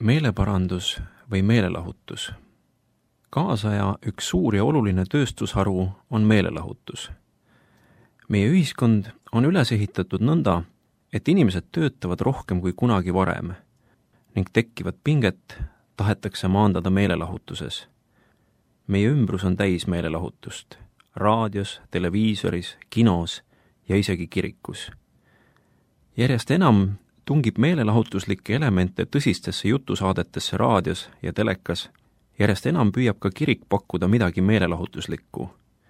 Meeleparandus või meelelahutus. Kaasaja üks suur ja oluline tööstusharu on meelelahutus. Meie ühiskond on üles ehitatud nõnda, et inimesed töötavad rohkem kui kunagi varem ning tekkivat pinget tahetakse maandada meelelahutuses. Meie ümbrus on täis meelelahutust, raadios, televiisoris, kinos ja isegi kirikus. Järjest enam tungib meelelahutuslikke elemente tõsistesse jutusaadetesse raadios ja telekas, järjest enam püüab ka kirik pakkuda midagi meelelahutuslikku.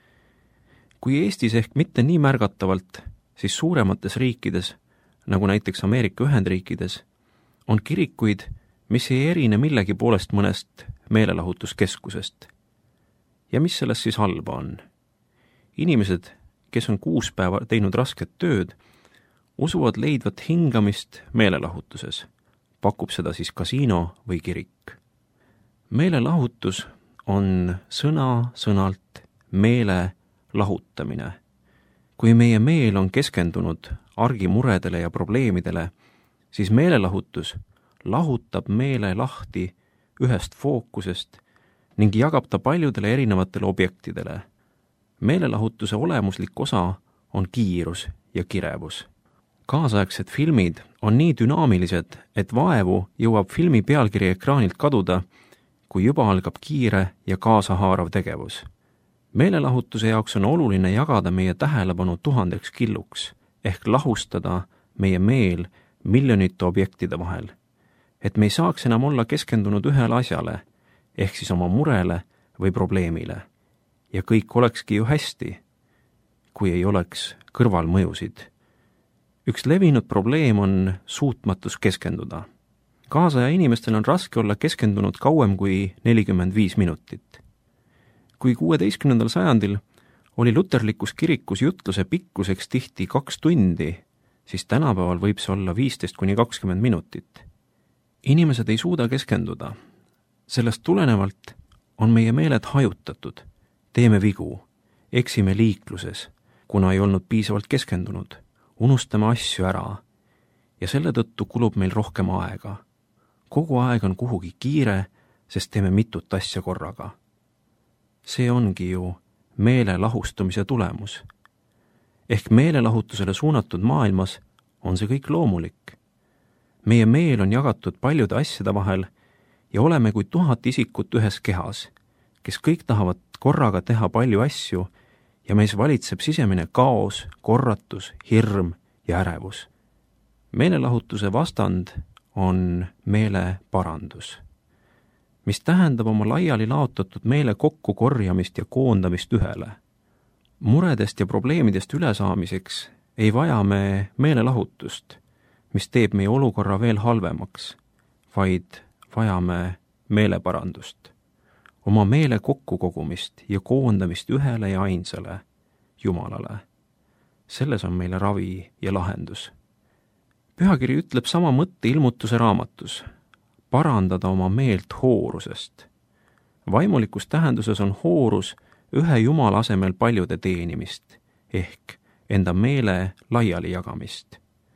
Kui Eestis ehk mitte nii märgatavalt, siis suuremates riikides, nagu näiteks Ameerika Ühendriikides, on kirikuid, mis ei erine millegi poolest mõnest meelelahutuskeskusest. Ja mis sellest siis halba on? Inimesed, kes on 6 päeva teinud rasket tööd, usuvad leidvat hingamist meelelahutuses, pakub seda siis kasiino või kirik. Meelelahutus on sõna-sõnalt meele lahutamine. Kui meie meel on keskendunud argimuredele ja probleemidele, siis meelelahutus lahutab meele lahti ühest fookusest ning jagab ta paljudele erinevatele objektidele. Meelelahutuse olemuslik osa on kiirus ja kirevus. Kaasaegsed filmid on nii dünaamilised, et vaevu jõuab filmi pealkiri ekraanilt kaduda, kui juba algab kiire ja kaasahaarav tegevus. Meelelahutuse jaoks on oluline jagada meie tähelepanu 1000 killuks, ehk lahustada meie meel miljonite objektide vahel. Et me ei saaks enam olla keskendunud ühele asjale, ehk siis oma murele või probleemile. Ja kõik olekski ju hästi, kui ei oleks kõrvalmõjusid. Üks levinud probleem on suutmatus keskenduda. Kaasaja inimestel on raske olla keskendunud kauem kui 45 minutit. Kui 16. sajandil oli luterlikus kirikus jutluse pikkuseks tihti 2 tundi, siis tänapäeval võib see olla 15–20 minutit. Inimesed ei suuda keskenduda. Sellest tulenevalt on meie meeled hajutatud. Teeme vigu, eksime liikluses, kuna ei olnud piisavalt keskendunud. Unustame asju ära ja selle tõttu kulub meil rohkem aega. Kogu aeg on kuhugi kiire, sest teeme mitut asja korraga. See ongi ju meele lahustumise tulemus. Ehk meelelahutusele suunatud maailmas on see kõik loomulik. Meie meel on jagatud paljude asjade vahel ja oleme kui 1000 isikut ühes kehas, kes kõik tahavad korraga teha palju asju ja meis valitseb sisemine kaos, korratus, hirm ja ärevus. Meelelahutuse vastand on meeleparandus, mis tähendab oma laiali laotatud meele kokkukorjamist ja koondamist ühele. Muredest ja probleemidest ülesaamiseks ei vaja me meelelahutust, mis teeb meie olukorra veel halvemaks, vaid vajame meeleparandust. Oma meele kokkukogumist ja koondamist ühele ja ainsale, Jumalale. Selles on meile ravi ja lahendus. Pühakiri ütleb sama mõtte Ilmutuse raamatus, parandada oma meelt hoorusest. Vaimulikus tähenduses on hoorus ühe Jumala asemel paljude teenimist, ehk enda meele laiali jagamist.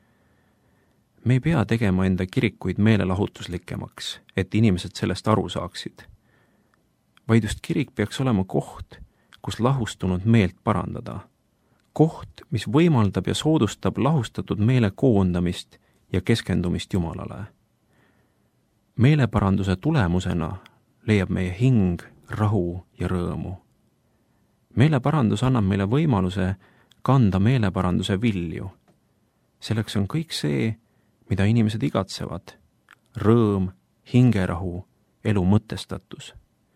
Me ei pea tegema enda kirikuid meelelahutuslikemaks, et inimesed sellest aru saaksid. Vaid just kirik peaks olema koht, kus lahustunud meelt parandada. Koht, mis võimaldab ja soodustab lahustatud meele koondamist ja keskendumist Jumalale. Meeleparanduse tulemusena leiab meie hing rahu ja rõõmu. Meeleparandus annab meile võimaluse kanda meeleparanduse vilju. Selleks on kõik see, mida inimesed igatsevad. Rõõm, hingerahu, elu mõtestatus.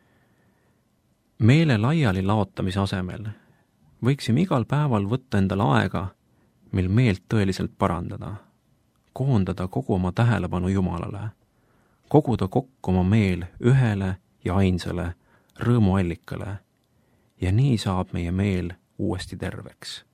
Meele laiali laotamise asemel võiksime igal päeval võtta endale aega, mil meelt tõeliselt parandada, koondada kogu oma tähelepanu Jumalale, koguda kokku oma meel ühele ja ainsale rõõmuallikale ja nii saab meie meel uuesti terveks.